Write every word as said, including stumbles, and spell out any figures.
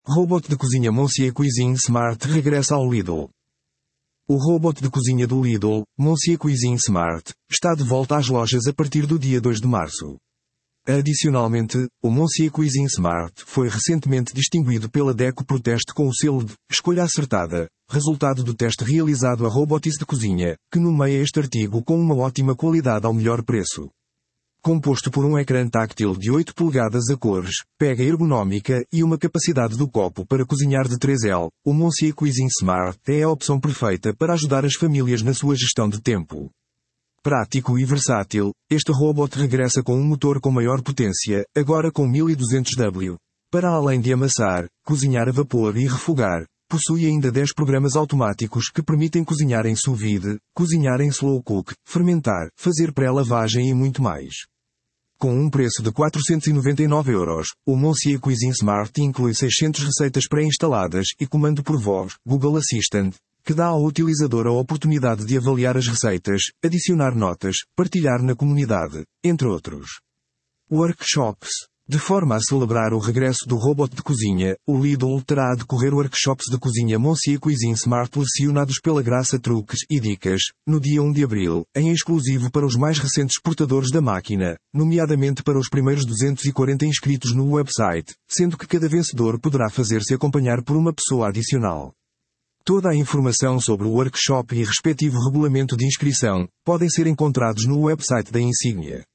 Robot de cozinha Monsieur Cuisine Smart regressa ao Lidl. O robot de cozinha do Lidl, Monsieur Cuisine Smart, está de volta às lojas a partir do dia dois de março. Adicionalmente, o Monsieur Cuisine Smart foi recentemente distinguido pela Deco Proteste com o selo de Escolha Acertada, resultado do teste realizado a Robotice de Cozinha, que nomeia este artigo com uma ótima qualidade ao melhor preço. Composto por um ecrã táctil de oito polegadas a cores, pega ergonómica e uma capacidade do copo para cozinhar de três litros, o Monsieur Cuisine Smart é a opção perfeita para ajudar as famílias na sua gestão de tempo. Prático e versátil, este robot regressa com um motor com maior potência, agora com mil e duzentos watts. Para além de amassar, cozinhar a vapor e refogar, possui ainda dez programas automáticos que permitem cozinhar em sous vide, cozinhar em slow cook, fermentar, fazer pré-lavagem e muito mais. Com um preço de quatrocentos e noventa e nove euros, o Monsieur Cuisine Smart inclui seiscentas receitas pré-instaladas e comando por voz, Google Assistant, que dá ao utilizador a oportunidade de avaliar as receitas, adicionar notas, partilhar na comunidade, entre outros. Workshops. De forma a celebrar o regresso do robot de cozinha, o Lidl terá a decorrer workshops de cozinha Monsieur Cuisine Smart lecionados pela Graça Truques e Dicas, no dia um de abril, em exclusivo para os mais recentes portadores da máquina, nomeadamente para os primeiros duzentos e quarenta inscritos no website, sendo que cada vencedor poderá fazer-se acompanhar por uma pessoa adicional. Toda a informação sobre o workshop e respectivo regulamento de inscrição podem ser encontrados no website da insígnia.